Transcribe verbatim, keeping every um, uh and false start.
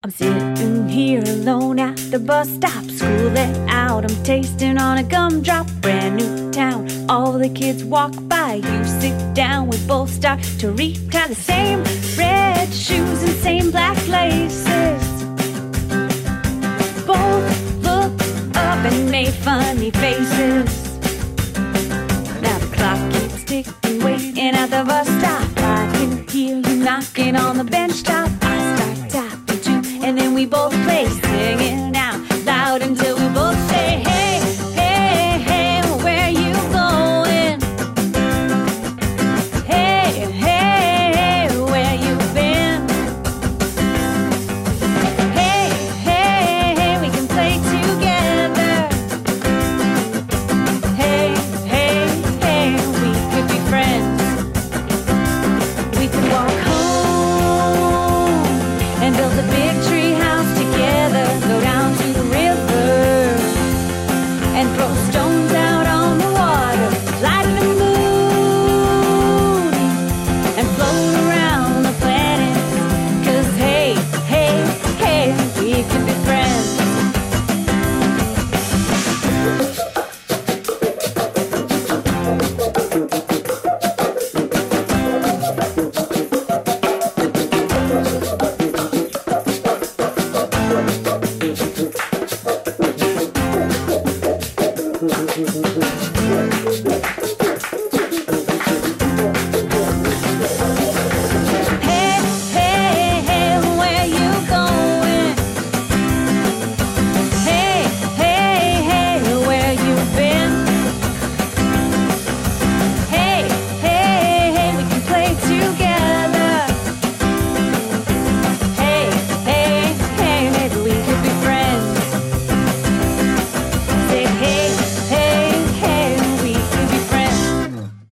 I'm sitting here alone at the bus stop. School let out, I'm tasting on a gumdrop. Brand new town, all the kids walk by. You sit down, we both start to read. Got the same red shoes and same black laces. Both looked up and made funny faces. Now the clock keeps ticking, waiting at the bus stop. I can hear you knocking on the bench top. I start tapping too, and then we both play, singing out loud until